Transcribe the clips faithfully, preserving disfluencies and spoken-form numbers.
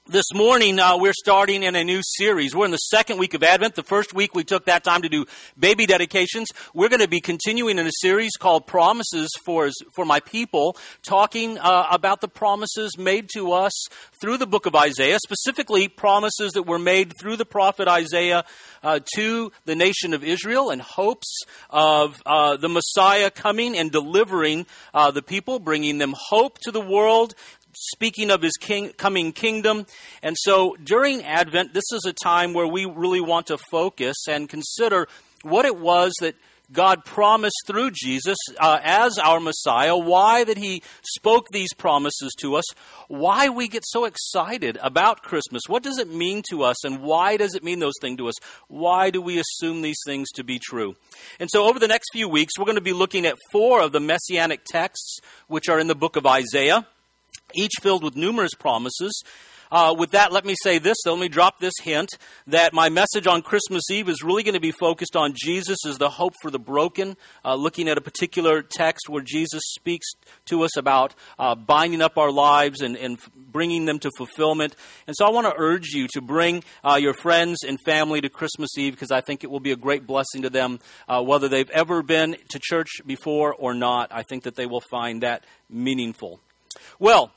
This morning, uh, we're starting in a new series. We're in the second week of Advent. The first week, we took that time to do baby dedications. We're going to be continuing in a series called Promises for, for My People, talking uh, about the promises made to us through the book of Isaiah, specifically promises that were made through the prophet Isaiah uh, to the nation of Israel in hopes of uh, the Messiah coming and delivering uh, the people, bringing them hope to the world, speaking of his king, coming kingdom. And so during Advent, this is a time where we really want to focus and consider what it was that God promised through Jesus uh, as our Messiah, why that he spoke these promises to us, why we get so excited about Christmas. What does it mean to us, and why does it mean those things to us? Why do we assume these things to be true? And so over the next few weeks, we're going to be looking at four of the messianic texts, which are in the book of Isaiah, each filled with numerous promises. Uh, with that, let me say this, though. Let me drop this hint that my message on Christmas Eve is really going to be focused on Jesus as the hope for the broken, uh, looking at a particular text where Jesus speaks to us about uh, binding up our lives and, and bringing them to fulfillment. And so I want to urge you to bring uh, your friends and family to Christmas Eve, because I think it will be a great blessing to them, uh, whether they've ever been to church before or not. I think that they will find that meaningful. Well,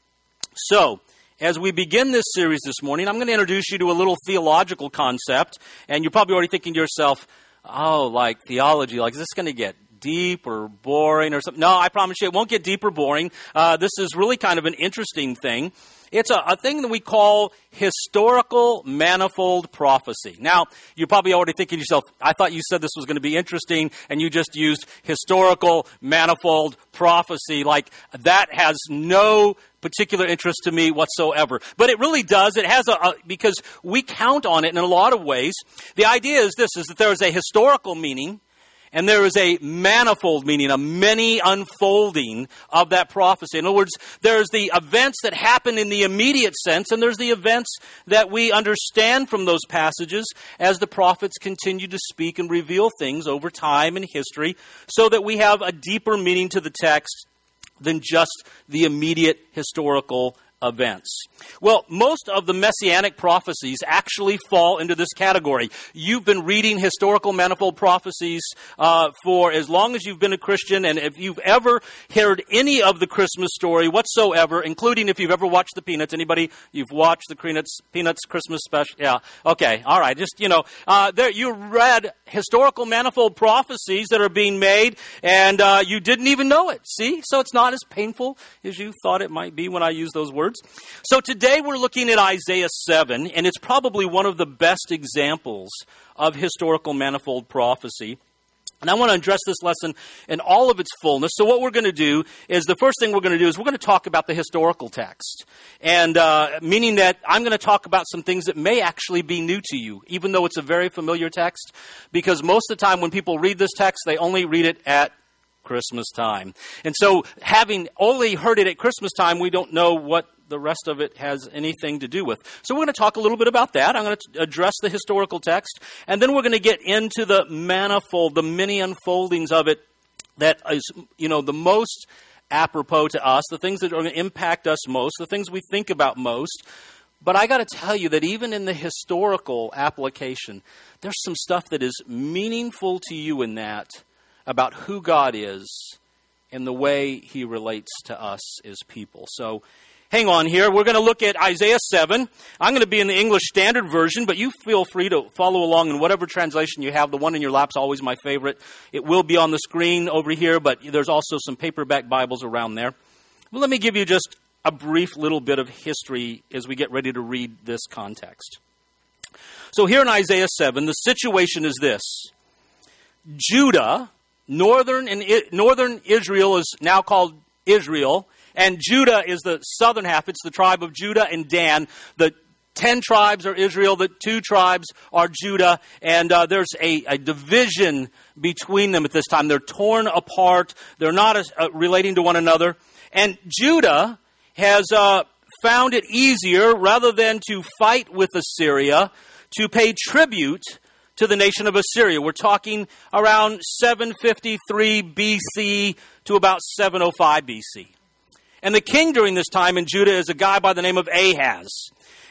so, as we begin this series this morning, I'm going to introduce you to a little theological concept, and you're probably already thinking to yourself, oh, like theology, like is this going to get deep or boring or something? No, I promise you it won't get deep or boring. Uh, this is really kind of an interesting thing. It's a, a thing that we call historical manifold prophecy. Now, you're probably already thinking to yourself, I thought you said this was going to be interesting, and you just used historical manifold prophecy. Like, that has no particular interest to me whatsoever. But it really does. It has a, a, because we count on it in a lot of ways. The idea is this, is that there is a historical meaning, and there is a manifold meaning, a many unfolding of that prophecy. In other words, there's the events that happen in the immediate sense, and there's the events that we understand from those passages as the prophets continue to speak and reveal things over time and history, so that we have a deeper meaning to the text than just the immediate historical events. Well, most of the messianic prophecies actually fall into this category. You've been reading historical manifold prophecies uh, for as long as you've been a Christian, and if you've ever heard any of the Christmas story whatsoever, including if you've ever watched the Peanuts. Anybody, you've watched the Peanuts, Peanuts Christmas special? Yeah. Okay. All right. Just, you know, uh, there you read historical manifold prophecies that are being made, and uh, you didn't even know it. See? So it's not as painful as you thought it might be when I use those words. So today we're looking at Isaiah seven, and it's probably one of the best examples of historical manifold prophecy. And I want to address this lesson in all of its fullness. So what we're going to do is, the first thing we're going to do is we're going to talk about the historical text. And uh, meaning that I'm going to talk about some things that may actually be new to you, even though it's a very familiar text. Because most of the time when people read this text, they only read it at Christmas time. And so having only heard it at Christmas time, we don't know what the rest of it has anything to do with. So we're going to talk a little bit about that. I'm going to address the historical text, and then we're going to get into the manifold, the many unfoldings of it that is, you know, the most apropos to us, the things that are going to impact us most, the things we think about most. But I got to tell you that even in the historical application, there's some stuff that is meaningful to you in that about who God is and the way he relates to us as people. So hang on here. We're going to look at Isaiah seven. I'm going to be in the English Standard Version, but you feel free to follow along in whatever translation you have. The one in your lap's always my favorite. It will be on the screen over here, but there's also some paperback Bibles around there. Well, let me give you just a brief little bit of history as we get ready to read this context. So here in Isaiah seven, the situation is this. Judah, northern and northern Israel is now called Israel, and Judah is the southern half. It's the tribe of Judah and Dan. The ten tribes are Israel. The two tribes are Judah. And uh, there's a, a division between them at this time. They're torn apart. They're not uh, relating to one another. And Judah has uh, found it easier, rather than to fight with Assyria, to pay tribute to the nation of Assyria. We're talking around seven fifty-three B C to about seven oh five B C. And the king during this time in Judah is a guy by the name of Ahaz.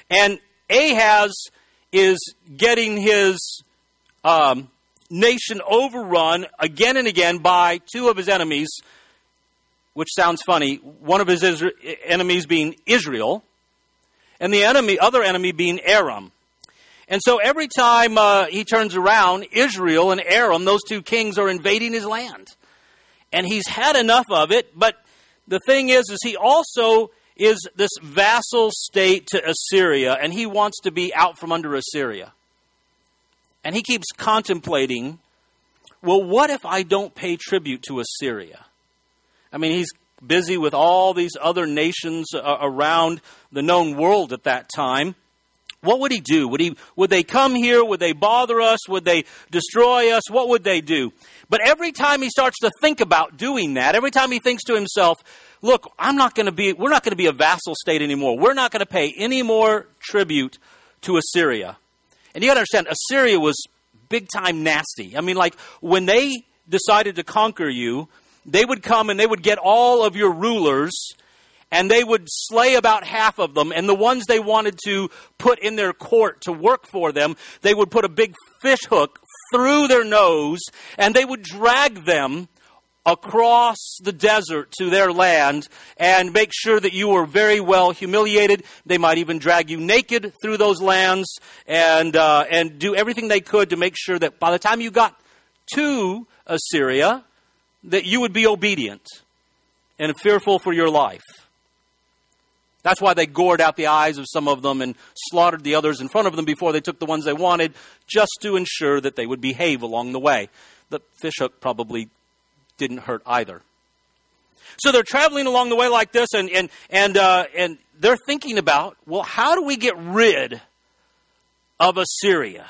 And Ahaz is getting his um, nation overrun again and again by two of his enemies, which sounds funny. One of his Isra- enemies being Israel, and the enemy, other enemy being Aram. And so every time uh, he turns around, Israel and Aram, those two kings, are invading his land. And he's had enough of it, but the thing is, is he also is this vassal state to Assyria, and he wants to be out from under Assyria. And he keeps contemplating, well, what if I don't pay tribute to Assyria? I mean, he's busy with all these other nations uh, around the known world at that time. What would he do? Would he? Would they come here? Would they bother us? Would they destroy us? What would they do? But every time he starts to think about doing that, every time he thinks to himself, look, I'm not going to be, we're not going to be a vassal state anymore. We're not going to pay any more tribute to Assyria. And you got to understand, Assyria was big time nasty. I mean, like when they decided to conquer you, they would come and they would get all of your rulers, and they would slay about half of them. And the ones they wanted to put in their court to work for them, they would put a big fish hook through their nose, and they would drag them across the desert to their land and make sure that you were very well humiliated. They might even drag you naked through those lands and uh, and do everything they could to make sure that by the time you got to Assyria, that you would be obedient and fearful for your life. That's why they gored out the eyes of some of them and slaughtered the others in front of them before they took the ones they wanted, just to ensure that they would behave along the way. The fishhook probably didn't hurt either. So they're traveling along the way like this, and and and uh, and they're thinking about, well, how do we get rid of Assyria?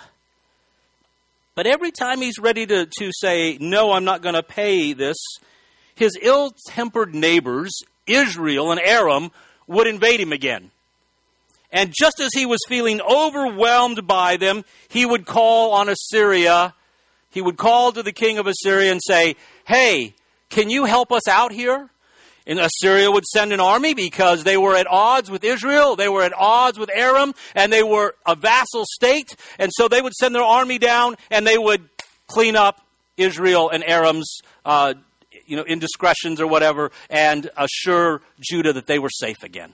But every time he's ready to, to say, no, I'm not going to pay this, his ill-tempered neighbors, Israel and Aram, would invade him again. And just as he was feeling overwhelmed by them, he would call on Assyria. He would call to the king of Assyria and say, hey, can you help us out here? And Assyria would send an army because they were at odds with Israel. They were at odds with Aram, and they were a vassal state. And so they would send their army down, and they would clean up Israel and Aram's uh, you know, indiscretions or whatever, and assure Judah that they were safe again.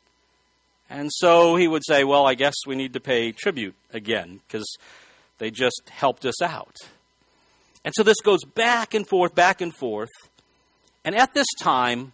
And so he would say, well, I guess we need to pay tribute again because they just helped us out. And so this goes back and forth, back and forth. And at this time,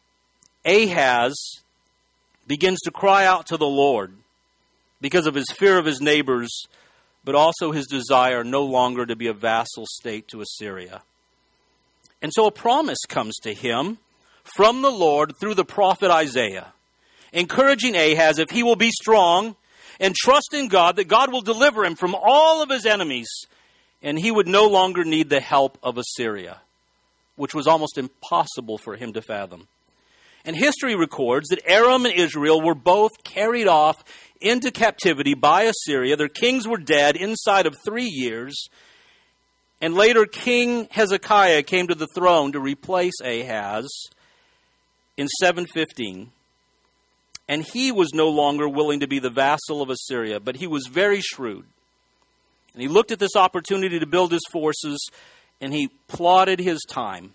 Ahaz begins to cry out to the Lord because of his fear of his neighbors, but also his desire no longer to be a vassal state to Assyria. And so a promise comes to him from the Lord through the prophet Isaiah, encouraging Ahaz, if he will be strong and trust in God, that God will deliver him from all of his enemies, and he would no longer need the help of Assyria, which was almost impossible for him to fathom. And history records that Aram and Israel were both carried off into captivity by Assyria. Their kings were dead inside of three years. And later, King Hezekiah came to the throne to replace Ahaz in seven fifteen. And he was no longer willing to be the vassal of Assyria, but he was very shrewd. And he looked at this opportunity to build his forces, and he plotted his time.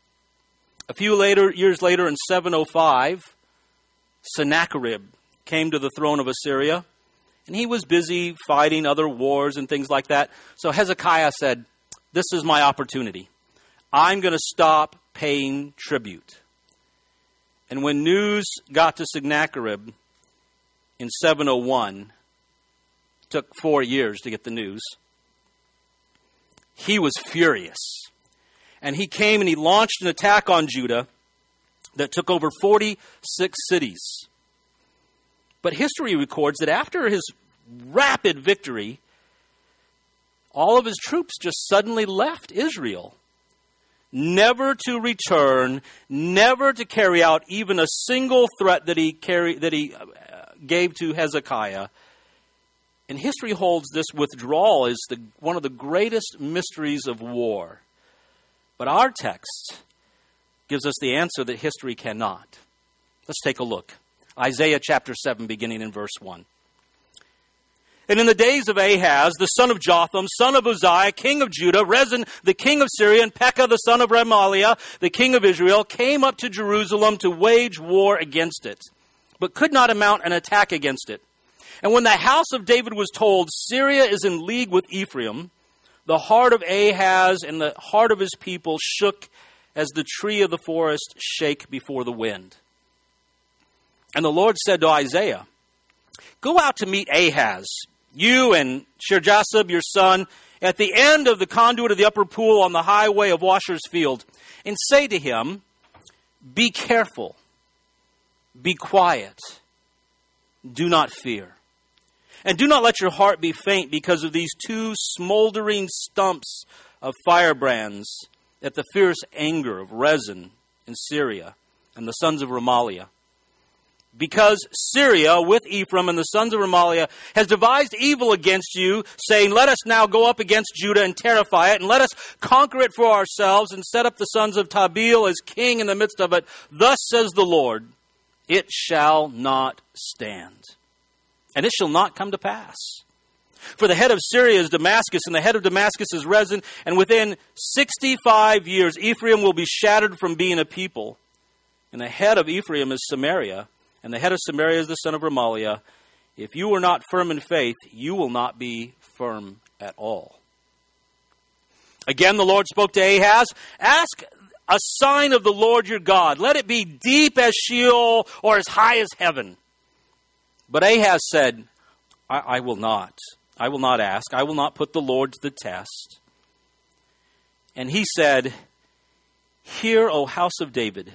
A few later years later, in seven oh five, Sennacherib came to the throne of Assyria, and he was busy fighting other wars and things like that. So Hezekiah said, this is my opportunity. I'm going to stop paying tribute. And when news got to Sennacherib in seven oh one, it took four years to get the news, he was furious. And he came and he launched an attack on Judah that took over forty-six cities. But history records that after his rapid victory, all of his troops just suddenly left Israel, never to return, never to carry out even a single threat that he carried, that he gave to Hezekiah. And history holds this withdrawal as the, one of the greatest mysteries of war. But our text gives us the answer that history cannot. Let's take a look. Isaiah chapter seven, beginning in verse one. And in the days of Ahaz, the son of Jotham, son of Uzziah, king of Judah, Rezin, the king of Syria, and Pekah, the son of Remaliah, the king of Israel, came up to Jerusalem to wage war against it, but could not mount an attack against it. And when the house of David was told, Syria is in league with Ephraim, the heart of Ahaz and the heart of his people shook as the tree of the forest shake before the wind. And the Lord said to Isaiah, go out to meet Ahaz, you and Shear-Jashub, your son, at the end of the conduit of the upper pool on the highway of Washer's Field, and say to him, be careful, be quiet, do not fear. And do not let your heart be faint because of these two smoldering stumps of firebrands at the fierce anger of Rezin in Syria and the sons of Remaliah. Because Syria with Ephraim and the sons of Remaliah has devised evil against you, saying, let us now go up against Judah and terrify it, and let us conquer it for ourselves and set up the sons of Tabeel as king in the midst of it. Thus says the Lord, it shall not stand, and it shall not come to pass. For the head of Syria is Damascus, and the head of Damascus is Rezin, and within sixty-five years Ephraim will be shattered from being a people. And the head of Ephraim is Samaria, and the head of Samaria is the son of Remaliah. If you are not firm in faith, you will not be firm at all. Again, the Lord spoke to Ahaz, ask a sign of the Lord your God. Let it be deep as Sheol or as high as heaven. But Ahaz said, I, I will not. I will not ask. I will not put the Lord to the test. And he said, hear, O house of David.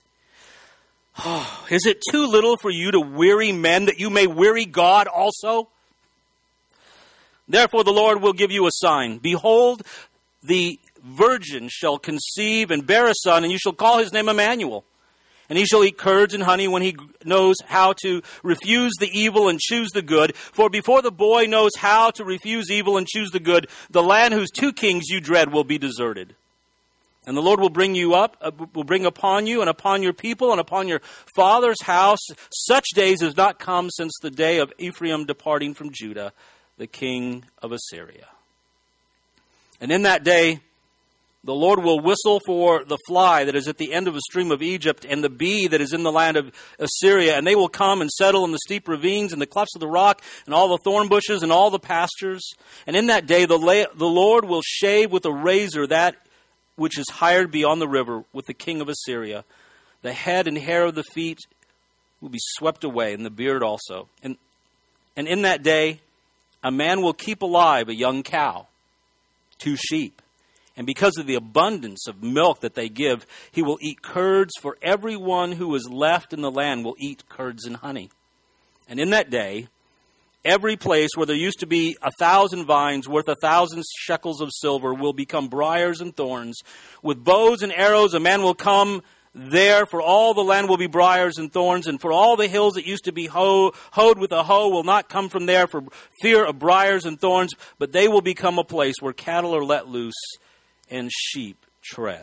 Oh, is it too little for you to weary men that you may weary God also? Therefore the Lord will give you a sign. Behold, the virgin shall conceive and bear a son, and you shall call his name Emmanuel. And he shall eat curds and honey when he knows how to refuse the evil and choose the good. For before the boy knows how to refuse evil and choose the good, the land whose two kings you dread will be deserted. And the Lord will bring you up, uh, will bring upon you and upon your people and upon your father's house such days as not come since the day of Ephraim departing from Judah, the king of Assyria. And in that day, the Lord will whistle for the fly that is at the end of the stream of Egypt and the bee that is in the land of Assyria. And they will come and settle in the steep ravines and the clefts of the rock and all the thorn bushes and all the pastures. And in that day, the, la- the Lord will shave with a razor that which is hired beyond the river with the king of Assyria. The head and hair of the feet will be swept away, and the beard also. And, and in that day, a man will keep alive a young cow, two sheep. And because of the abundance of milk that they give, he will eat curds, for everyone who is left in the land will eat curds and honey. And in that day, every place where there used to be a thousand vines worth a thousand shekels of silver will become briars and thorns. With bows and arrows, a man will come there, for all the land will be briars and thorns, and for all the hills that used to be hoe, hoed with a hoe will not come from there for fear of briars and thorns, but they will become a place where cattle are let loose and sheep tread.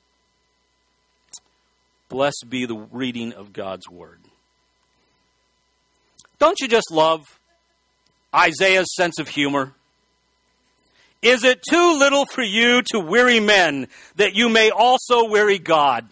Blessed be the reading of God's word. Don't you just love Isaiah's sense of humor? Is it too little for you to weary men that you may also weary God?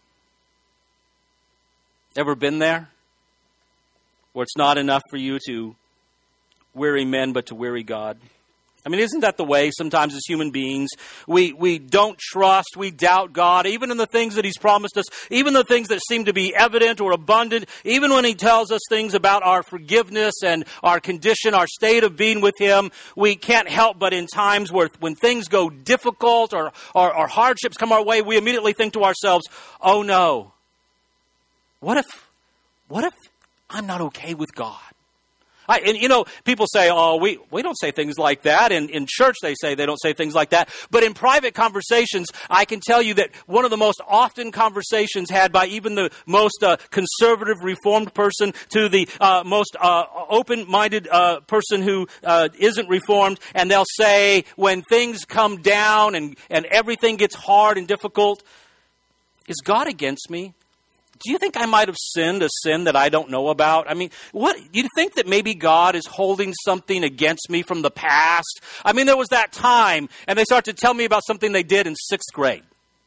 Ever been there? Where it's not enough for you to weary men but to weary God? I mean, isn't that the way sometimes as human beings? We we don't trust, we doubt God, even in the things that He's promised us, even the things that seem to be evident or abundant, even when He tells us things about our forgiveness and our condition, our state of being with Him. We can't help but in times where when things go difficult or, or, or hardships come our way, we immediately think to ourselves, oh no, what if, what if I'm not okay with God? I, and you know, people say, oh, we, we don't say things like that. And in church, they say they don't say things like that. But in private conversations, I can tell you that one of the most often conversations had by even the most uh, conservative, reformed person to the uh, most uh, open-minded uh, person who uh, isn't reformed, and they'll say, when things come down and, and everything gets hard and difficult, is God against me? do you think I might have sinned a sin that I don't know about? I mean, what, you think that maybe God is holding something against me from the past? I mean, there was that time, and they start to tell me about something they did in sixth grade.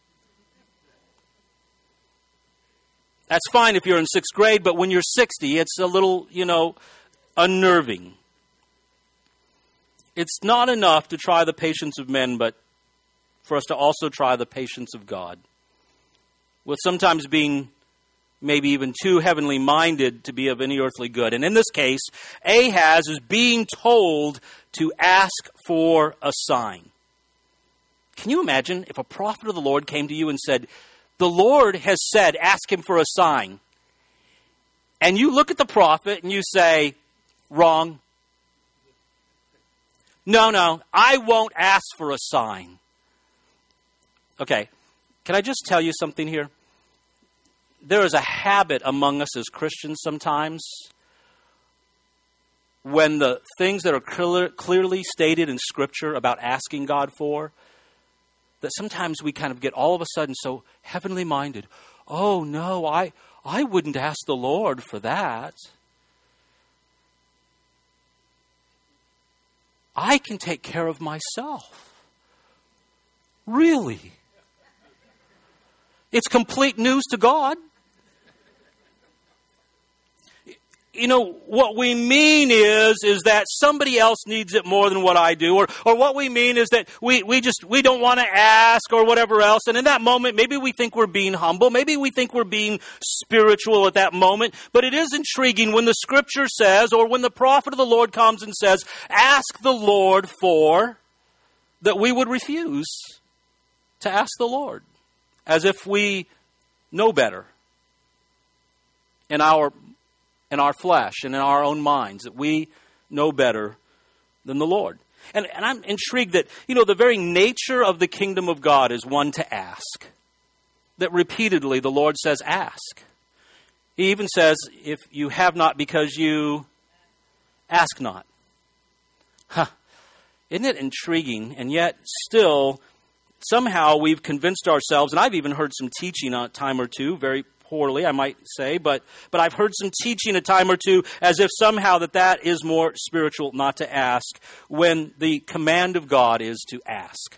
That's fine if you're in sixth grade, but when you're sixty, it's a little, you know, unnerving. It's not enough to try the patience of men, but for us to also try the patience of God, with sometimes being maybe even too heavenly minded to be of any earthly good. And in this case, Ahaz is being told to ask for a sign. Can you imagine if a prophet of the Lord came to you and said, the Lord has said, ask him for a sign. And you look at the prophet and you say, wrong. No, no, I won't ask for a sign. Okay, can I just tell you something here? There is a habit among us as Christians sometimes when the things that are clear, clearly stated in Scripture about asking God for, that sometimes we kind of get all of a sudden so heavenly minded. Oh, no, I, I wouldn't ask the Lord for that. I can take care of myself. Really? It's complete news to God. You know, what we mean is, is that somebody else needs it more than what I do. Or, or what we mean is that we, we just, we don't want to ask or whatever else. And in that moment, maybe we think we're being humble. Maybe we think we're being spiritual at that moment. But it is intriguing when the Scripture says, or when the prophet of the Lord comes and says, ask the Lord for, that we would refuse to ask the Lord. As if we know better in our in our flesh and in our own minds, that we know better than the Lord. And, and I'm intrigued that, you know, the very nature of the kingdom of God is one to ask. That repeatedly the Lord says, ask. He even says, if you have not because you ask not. Huh. Isn't it intriguing? And yet still, somehow we've convinced ourselves, and I've even heard some teaching a time or two, very poorly, I might say, but but I've heard some teaching a time or two as if somehow that that is more spiritual not to ask, when the command of God is to ask.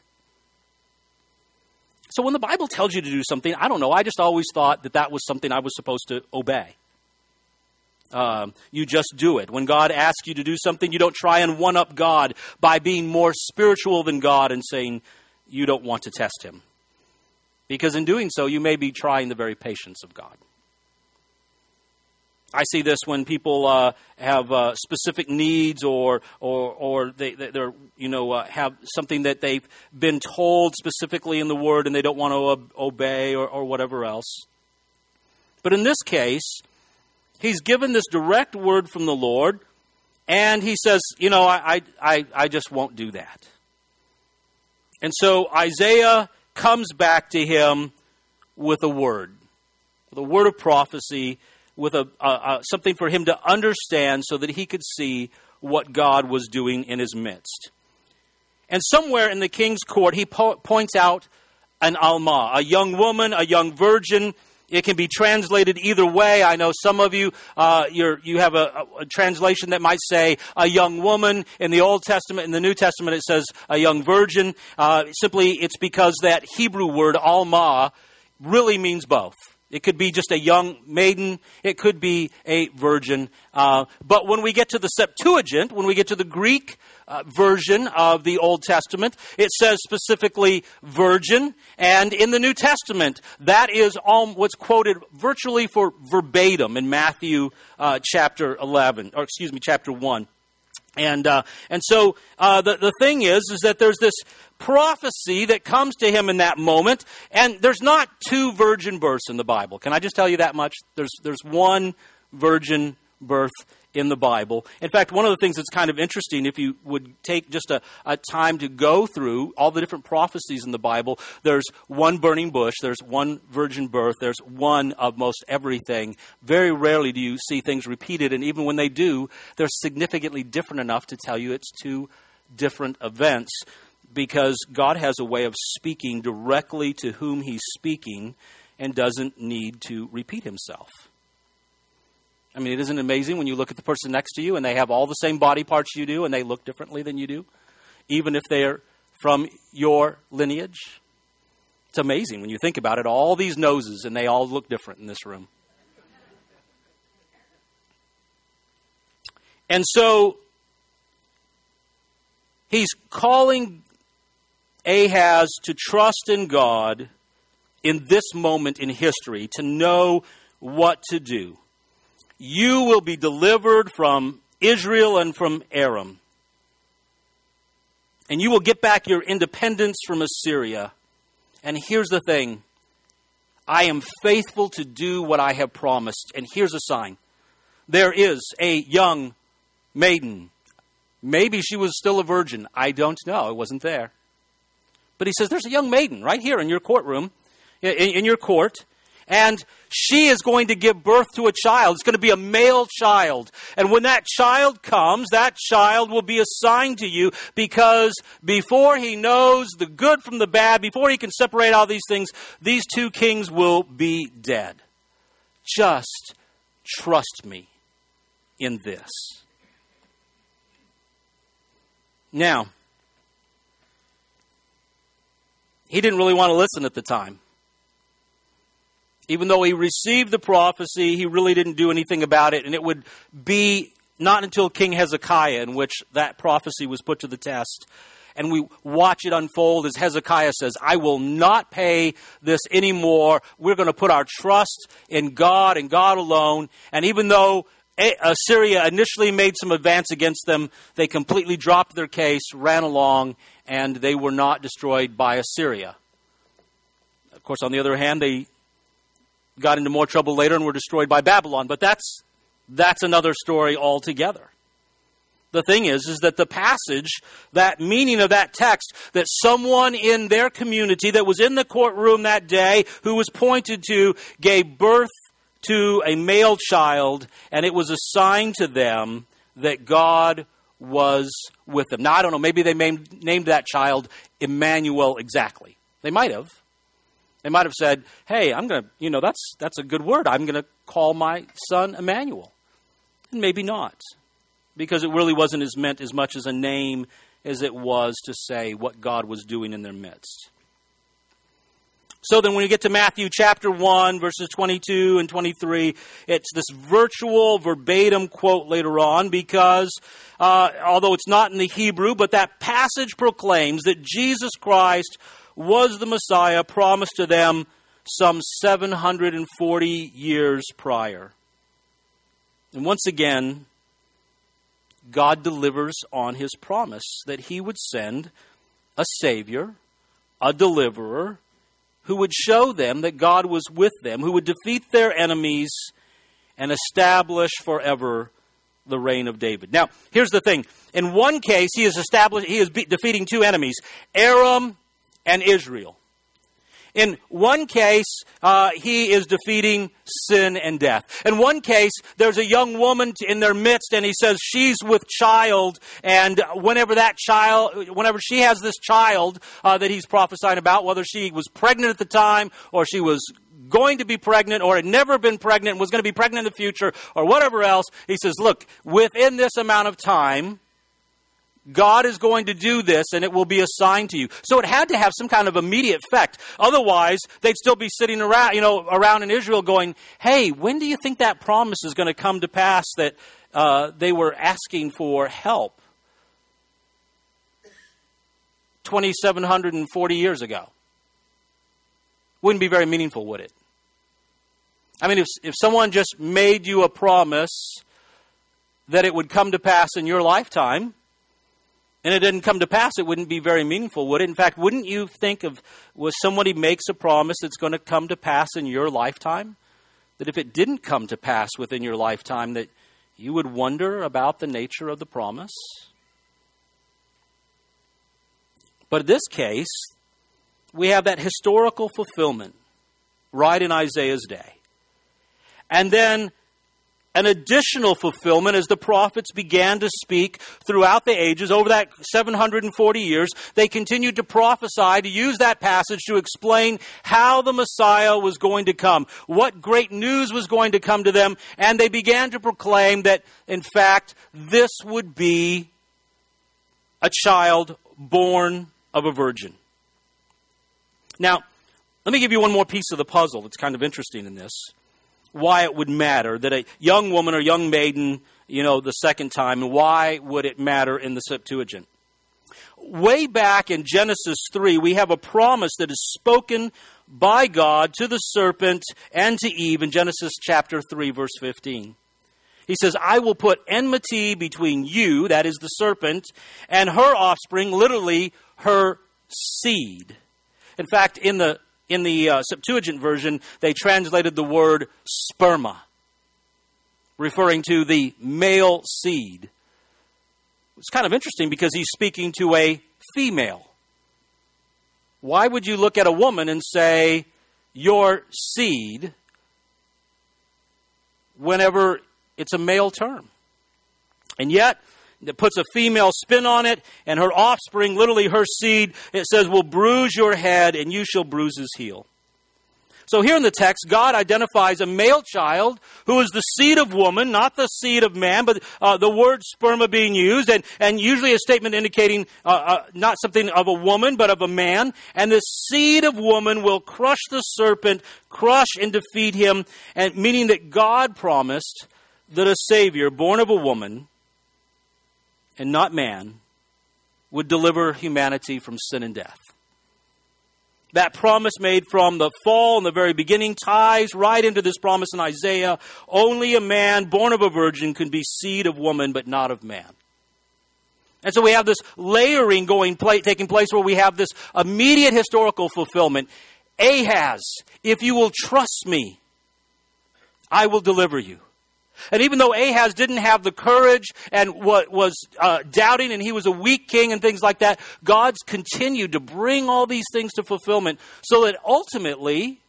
So when the Bible tells you to do something, I don't know, I just always thought that that was something I was supposed to obey. Um, you just do it. When God asks you to do something, you don't try and one-up God by being more spiritual than God and saying you don't want to test him. Because in doing so, you may be trying the very patience of God. I see this when people uh, have uh, specific needs, or or or they they're you know uh, have something that they've been told specifically in the Word and they don't want to ob- obey or, or whatever else. But in this case, he's given this direct word from the Lord, and he says, you know, I I I just won't do that. And so Isaiah comes back to him with a word, with a word of prophecy, with a, a, a something for him to understand so that he could see what God was doing in his midst. And somewhere in the king's court, he po- points out an Alma, a young woman, a young virgin. It can be translated either way. I know some of you, uh, you're, you have a, a translation that might say a young woman. In the Old Testament, in the New Testament, it says a young virgin. Uh, simply, it's because that Hebrew word, alma, really means both. It could be just a young maiden. It could be a virgin. Uh, but when we get to the Septuagint, when we get to the Greek uh, version of the Old Testament, it says specifically virgin. And in the New Testament, that is all what's quoted virtually for verbatim in Matthew uh, chapter eleven, or excuse me, chapter one. And uh, and so uh, the the thing is, is that there's this prophecy that comes to him in that moment, and there's not two virgin births in the Bible. Can I just tell you that much? There's there's one virgin birth in the Bible. In fact, one of the things that's kind of interesting, if you would take just a, a time to go through all the different prophecies in the Bible, there's one burning bush, there's one virgin birth, there's one of most everything. Very rarely do you see things repeated, and even when they do, they're significantly different enough to tell you it's two different events, because God has a way of speaking directly to whom he's speaking, and doesn't need to repeat himself. I mean, it isn't amazing when you look at the person next to you and they have all the same body parts you do and they look differently than you do, even if they're from your lineage? It's amazing when you think about it. All these noses and they all look different in this room. And so he's calling Ahaz to trust in God in this moment in history, to know what to do. You will be delivered from Israel and from Aram. And you will get back your independence from Assyria. And here's the thing. I am faithful to do what I have promised. And here's a sign. There is a young maiden. Maybe she was still a virgin. I don't know. It wasn't there. But he says, there's a young maiden right here in your courtroom, in, in your court. And she is going to give birth to a child. It's going to be a male child. And when that child comes, that child will be assigned to you, because before he knows the good from the bad, before he can separate all these things, these two kings will be dead. Just trust me in this. Now, he didn't really want to listen at the time. Even though he received the prophecy, he really didn't do anything about it. And it would be not until King Hezekiah in which that prophecy was put to the test. And we watch it unfold as Hezekiah says, I will not pay this anymore. We're going to put our trust in God and God alone. And even though Assyria initially made some advance against them, they completely dropped their case, ran along, and they were not destroyed by Assyria. Of course, on the other hand, they got into more trouble later and were destroyed by Babylon. But that's that's another story altogether. The thing is, is that the passage, that meaning of that text, that someone in their community that was in the courtroom that day who was pointed to gave birth to a male child, and it was a sign to them that God was with them. Now, I don't know, maybe they named, named that child Emmanuel exactly. They might have. They might have said, hey, I'm going to, you know, that's that's a good word. I'm going to call my son Emmanuel. And maybe not, because it really wasn't as meant as much as a name as it was to say what God was doing in their midst. So then when you get to Matthew chapter one, verses twenty-two and twenty-three, it's this virtual verbatim quote later on, because uh, although it's not in the Hebrew, but that passage proclaims that Jesus Christ was the Messiah promised to them some seven hundred forty years prior. And once again, God delivers on his promise that he would send a Savior, a deliverer, who would show them that God was with them, who would defeat their enemies and establish forever the reign of David. Now, here's the thing. In one case, he is established, he is be- defeating two enemies, Aram and Israel. In one case, uh, he is defeating sin and death. In one case, there's a young woman in their midst, and he says she's with child, and whenever that child, whenever she has this child uh, that he's prophesying about, whether she was pregnant at the time, or she was going to be pregnant, or had never been pregnant and was going to be pregnant in the future, or whatever else, he says, look, within this amount of time, God is going to do this, and it will be assigned to you. So it had to have some kind of immediate effect. Otherwise, they'd still be sitting around, you know, around in Israel going, hey, when do you think that promise is going to come to pass that uh, they were asking for help twenty-seven hundred forty years ago? Wouldn't be very meaningful, would it? I mean, if, if someone just made you a promise that it would come to pass in your lifetime, and it didn't come to pass, it wouldn't be very meaningful, would it? In fact, wouldn't you think of, when somebody makes a promise that's going to come to pass in your lifetime, that if it didn't come to pass within your lifetime, that you would wonder about the nature of the promise? But in this case, we have that historical fulfillment right in Isaiah's day. And then an additional fulfillment as the prophets began to speak throughout the ages. Over that seven hundred forty years, they continued to prophesy, to use that passage to explain how the Messiah was going to come, what great news was going to come to them, and they began to proclaim that, in fact, this would be a child born of a virgin. Now, let me give you one more piece of the puzzle that's kind of interesting in this. Why it would matter that a young woman or young maiden, you know, the second time, and why would it matter in the Septuagint? Way back in Genesis three, we have a promise that is spoken by God to the serpent and to Eve in Genesis chapter three, verse fifteen. He says, I will put enmity between you, that is the serpent, and her offspring, literally her seed. In fact, in the In the uh, Septuagint version, they translated the word sperma, referring to the male seed. It's kind of interesting because he's speaking to a female. Why would you look at a woman and say, your seed, whenever it's a male term? And yet, it puts a female spin on it, and her offspring, literally her seed, it says, will bruise your head, and you shall bruise his heel. So here in the text, God identifies a male child who is the seed of woman, not the seed of man, but uh, the word sperma being used, and, and usually a statement indicating uh, uh, not something of a woman, but of a man. And the seed of woman will crush the serpent, crush and defeat him, and meaning that God promised that a Savior born of a woman and not man, would deliver humanity from sin and death. That promise made from the fall in the very beginning ties right into this promise in Isaiah. Only a man born of a virgin can be seed of woman, but not of man. And so we have this layering going play, taking place where we have this immediate historical fulfillment. Ahaz, if you will trust me, I will deliver you. And even though Ahaz didn't have the courage and what was uh, doubting, and he was a weak king and things like that, God's continued to bring all these things to fulfillment so that ultimately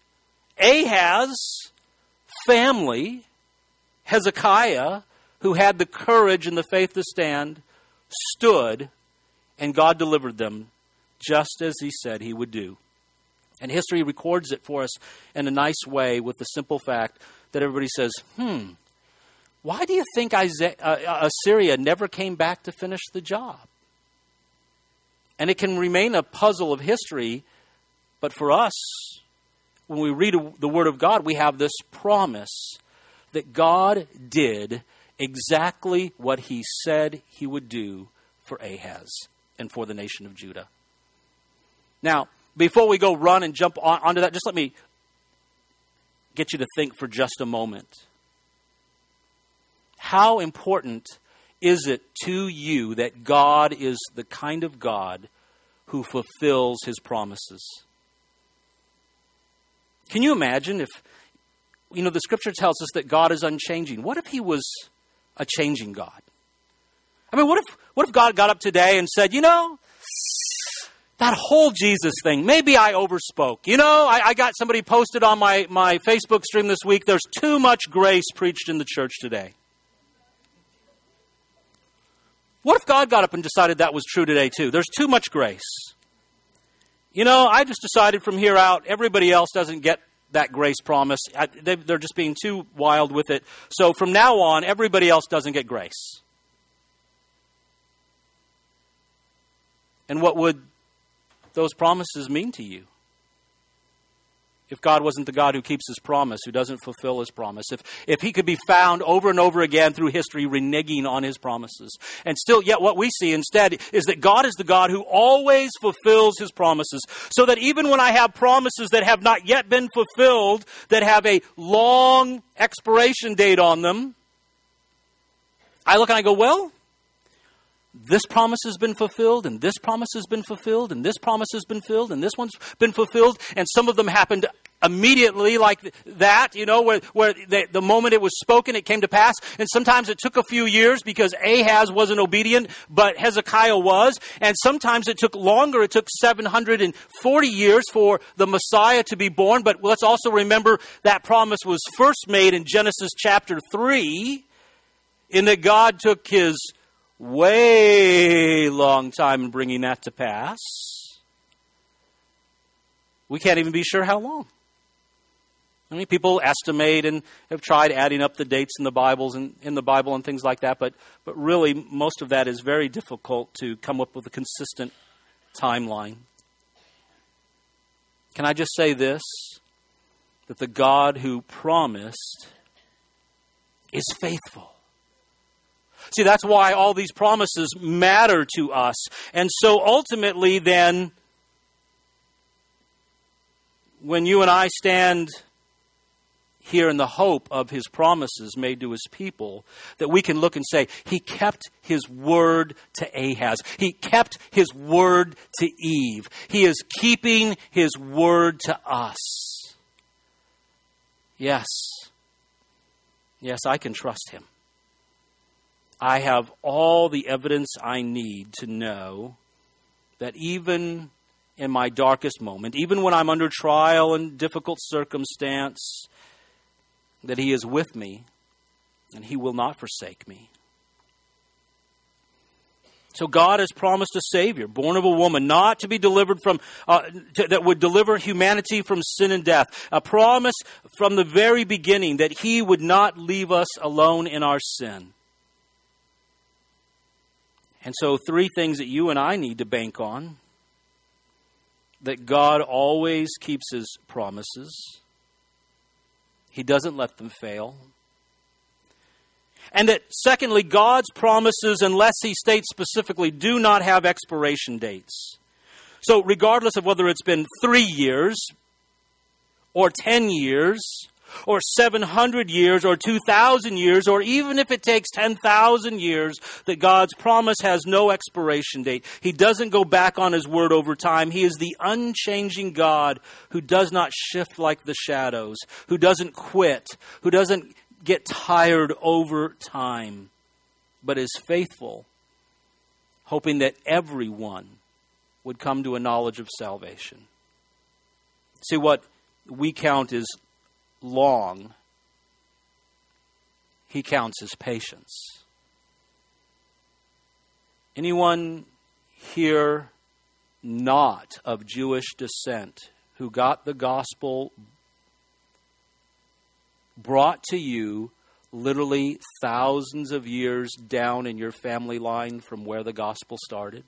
Ahaz's family, Hezekiah, who had the courage and the faith to stand, stood, and God delivered them just as he said he would do. And history records it for us in a nice way with the simple fact that everybody says, hmm, why do you think Isaiah, uh, Assyria never came back to finish the job? And it can remain a puzzle of history, but for us, when we read the Word of God, we have this promise that God did exactly what he said he would do for Ahaz and for the nation of Judah. Now, before we go run and jump on, onto that, just let me get you to think for just a moment. How important is it to you that God is the kind of God who fulfills his promises? Can you imagine if, you know, the scripture tells us that God is unchanging. What if he was a changing God? I mean, what if what if God got up today and said, you know, that whole Jesus thing, maybe I overspoke. You know, I, I got somebody posted on my, my Facebook stream this week, there's too much grace preached in the church today. What if God got up and decided that was true today too? There's too much grace. You know, I just decided from here out, everybody else doesn't get that grace promise. I, they, they're just being too wild with it. So from now on, everybody else doesn't get grace. And what would those promises mean to you? If God wasn't the God who keeps his promise, who doesn't fulfill his promise, if if he could be found over and over again through history reneging on his promises. And still, yet what we see instead is that God is the God who always fulfills his promises. So that even when I have promises that have not yet been fulfilled, that have a long expiration date on them, I look and I go, well, this promise has been fulfilled, and this promise has been fulfilled, and this promise has been filled, and this one's been fulfilled, and some of them happened immediately like that, you know, where, where the, the moment it was spoken, it came to pass. And sometimes it took a few years because Ahaz wasn't obedient, but Hezekiah was. And sometimes it took longer. It took seven hundred forty years for the Messiah to be born. But let's also remember that promise was first made in Genesis chapter three, in that God took his way long time in bringing that to pass. We can't even be sure how long. I mean, people estimate and have tried adding up the dates in the Bibles and in the Bible and things like that, but but really most of that is very difficult to come up with a consistent timeline. Can I just say this? That the God who promised is faithful. See, that's why all these promises matter to us. And so ultimately then, when you and I stand here in the hope of his promises made to his people, that we can look and say, he kept his word to Ahaz. He kept his word to Eve. He is keeping his word to us. Yes. Yes, I can trust him. I have all the evidence I need to know that even in my darkest moment, even when I'm under trial and difficult circumstance, that he is with me and he will not forsake me. So God has promised a Savior, born of a woman, not to be delivered from, uh, to, that would deliver humanity from sin and death. A promise from the very beginning that he would not leave us alone in our sin. And so three things that you and I need to bank on: that God always keeps his promises. He doesn't let them fail. And that, secondly, God's promises, unless he states specifically, do not have expiration dates. So regardless of whether it's been three years, or ten years, or seven hundred years, or two thousand years, or even if it takes ten thousand years, that God's promise has no expiration date. He doesn't go back on his word over time. He is the unchanging God who does not shift like the shadows, who doesn't quit, who doesn't get tired over time, but is faithful, hoping that everyone would come to a knowledge of salvation. See, what we count as long, he counts as patience. Anyone here not of Jewish descent who got the gospel brought to you literally thousands of years down in your family line from where the gospel started?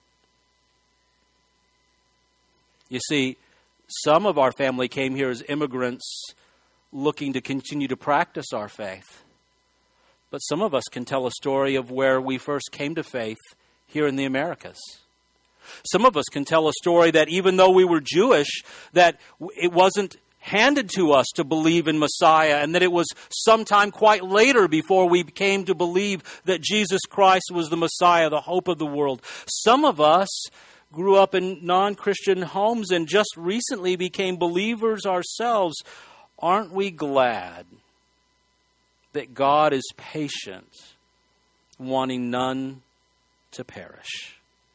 You see, some of our family came here as immigrants looking to continue to practice our faith. But some of us can tell a story of where we first came to faith here in the Americas. Some of us can tell a story that even though we were Jewish, that it wasn't handed to us to believe in Messiah, and that it was sometime quite later before we came to believe that Jesus Christ was the Messiah, the hope of the world. Some of us grew up in non-Christian homes and just recently became believers ourselves. Aren't we glad that God is patient, wanting none to perish?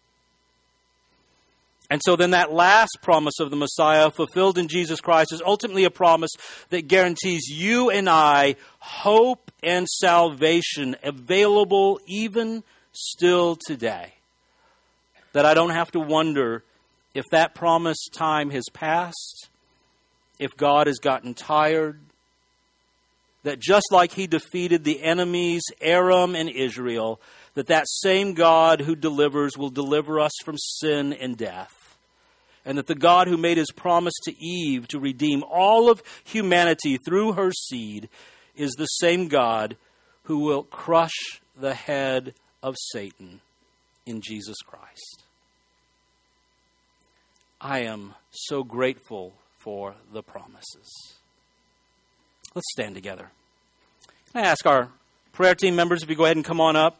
And so then that last promise of the Messiah fulfilled in Jesus Christ is ultimately a promise that guarantees you and I hope and salvation available even still today. That I don't have to wonder if that promised time has passed, if God has gotten tired, that just like he defeated the enemies, Aram and Israel, that that same God who delivers will deliver us from sin and death. And that the God who made his promise to Eve to redeem all of humanity through her seed is the same God who will crush the head of Satan in Jesus Christ. I am so grateful for the promises. Let's stand together. Can I ask our prayer team members if you go ahead and come on up?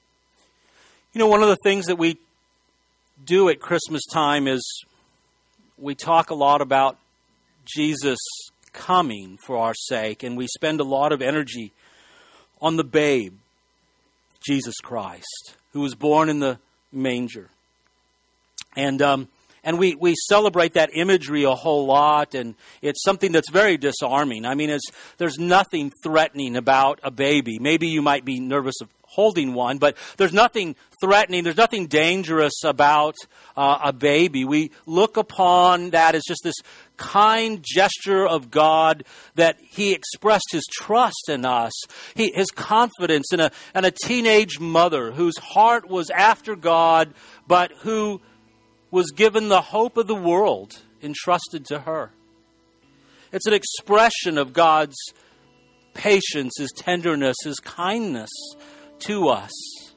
You know, one of the things that we do at Christmas time is we talk a lot about Jesus coming for our sake, and we spend a lot of energy on the babe, Jesus Christ, who was born in the manger. And um, and we, we celebrate that imagery a whole lot, and it's something that's very disarming. I mean, it's, there's nothing threatening about a baby. Maybe you might be nervous of holding one, but there's nothing threatening, there's nothing dangerous about uh, a baby. We look upon that as just this kind gesture of God, that He expressed His trust in us, he, His confidence in a, in a teenage mother whose heart was after God, but who was given the hope of the world entrusted to her. It's an expression of God's patience, His tenderness, His kindness to us.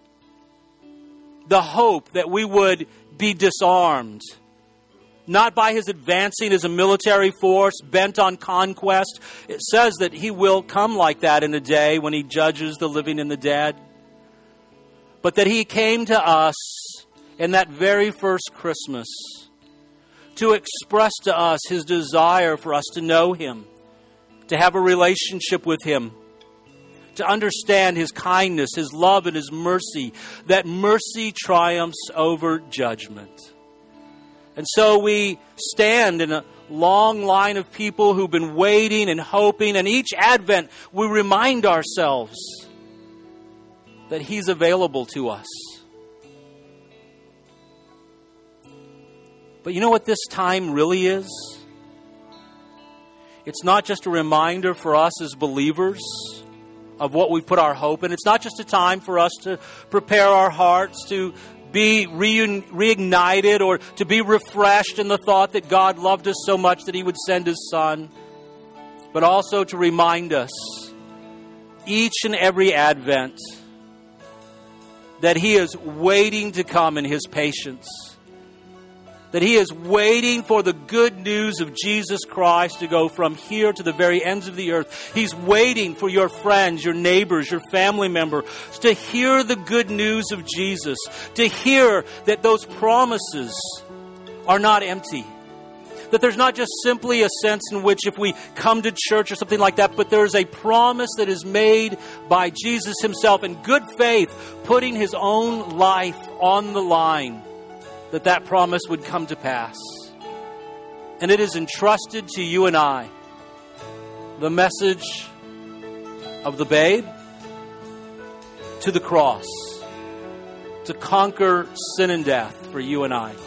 The hope that we would be disarmed, not by His advancing as a military force bent on conquest. It says that He will come like that in a day when He judges the living and the dead. But that He came to us in that very first Christmas to express to us His desire for us to know Him, to have a relationship with Him, to understand His kindness, His love, and His mercy, that mercy triumphs over judgment. And so we stand in a long line of people who've been waiting and hoping, and each Advent we remind ourselves that He's available to us. But you know what this time really is? It's not just a reminder for us as believers of what we put our hope in. It's not just a time for us to prepare our hearts to be reun- reignited or to be refreshed in the thought that God loved us so much that He would send His Son, but also to remind us each and every Advent that He is waiting to come in His patience, that He is waiting for the good news of Jesus Christ to go from here to the very ends of the earth. He's waiting for your friends, your neighbors, your family members to hear the good news of Jesus, to hear that those promises are not empty, that there's not just simply a sense in which if we come to church or something like that, but there's a promise that is made by Jesus Himself in good faith, putting His own life on the line, that that promise would come to pass. And it is entrusted to you and I, the message of the babe to the cross, to conquer sin and death for you and I.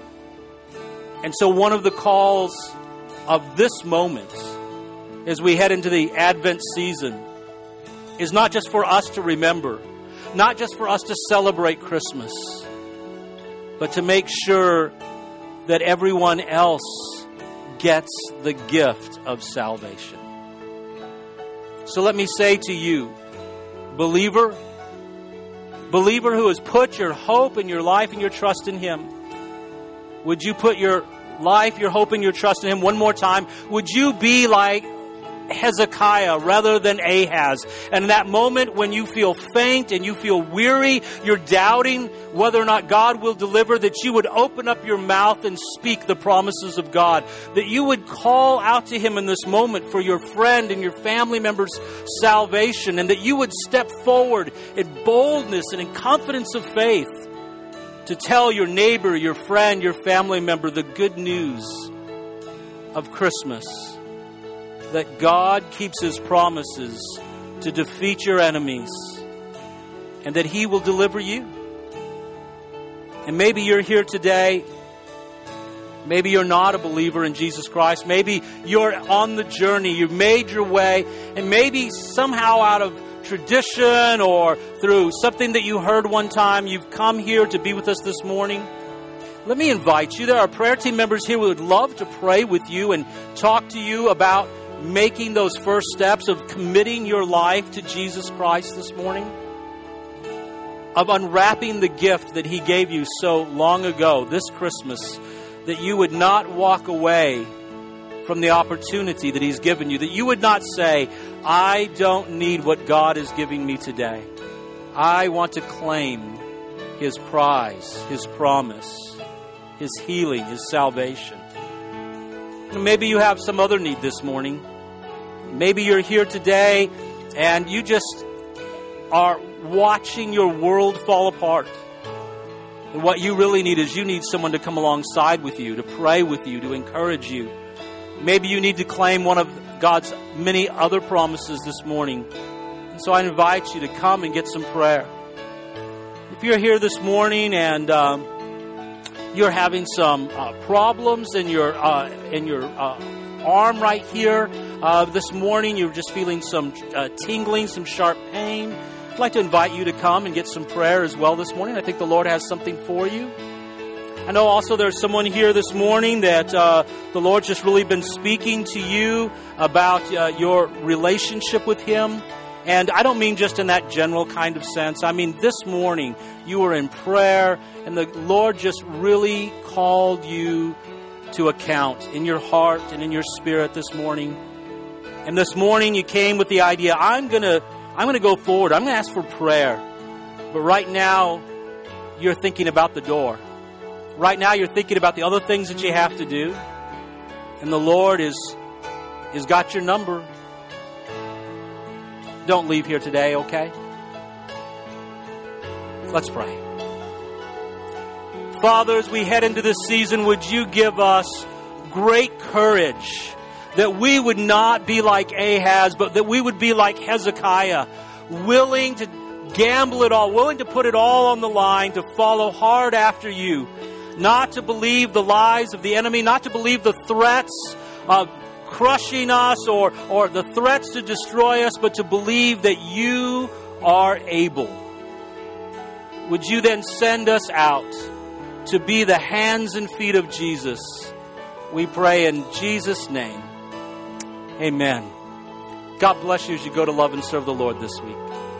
And so one of the calls of this moment as we head into the Advent season is not just for us to remember, not just for us to celebrate Christmas, but to make sure that everyone else gets the gift of salvation. So let me say to you, believer, believer who has put your hope and your life and your trust in Him, would you put your life, your hope, and your trust in Him one more time? Would you be like Hezekiah rather than Ahaz? And in that moment when you feel faint and you feel weary, you're doubting whether or not God will deliver, that you would open up your mouth and speak the promises of God, that you would call out to Him in this moment for your friend and your family member's salvation, and that you would step forward in boldness and in confidence of faith to tell your neighbor, your friend, your family member the good news of Christmas, that God keeps His promises to defeat your enemies, and that He will deliver you. And maybe you're here today, maybe you're not a believer in Jesus Christ, maybe you're on the journey, you've made your way, and maybe somehow out of tradition or through something that you heard one time, you've come here to be with us this morning. Let me invite you. There are prayer team members here who would love to pray with you and talk to you about making those first steps of committing your life to Jesus Christ this morning, of unwrapping the gift that He gave you so long ago this Christmas, that you would not walk away from the opportunity that He's given you, that you would not say, I don't need what God is giving me today. I want to claim His prize, His promise, His healing, His salvation. Maybe you have some other need this morning. Maybe you're here today and you just are watching your world fall apart. And what you really need is you need someone to come alongside with you, to pray with you, to encourage you. Maybe you need to claim one of God's many other promises this morning. And so I invite you to come and get some prayer. If you're here this morning and um, you're having some uh, problems in your uh, in your uh, arm right here, uh, this morning you're just feeling some uh, tingling, some sharp pain, I'd like to invite you to come and get some prayer as well this morning. I think the Lord has something for you. I know also there's someone here this morning that uh, the Lord's just really been speaking to you about uh, your relationship with Him. And I don't mean just in that general kind of sense. I mean this morning you were in prayer and the Lord just really called you to account in your heart and in your spirit this morning. And this morning you came with the idea, I'm going to I'm going to go forward. I'm going to ask for prayer. But right now, you're thinking about the door. Right now, you're thinking about the other things that you have to do. And the Lord is, is got your number. Don't leave here today, okay? Let's pray. Father, as we head into this season, would you give us great courage that we would not be like Ahaz, but that we would be like Hezekiah, willing to gamble it all, willing to put it all on the line, to follow hard after you, not to believe the lies of the enemy, not to believe the threats of crushing us or, or the threats to destroy us, but to believe that you are able. Would you then send us out to be the hands and feet of Jesus? We pray in Jesus' name. Amen. God bless you as you go to love and serve the Lord this week.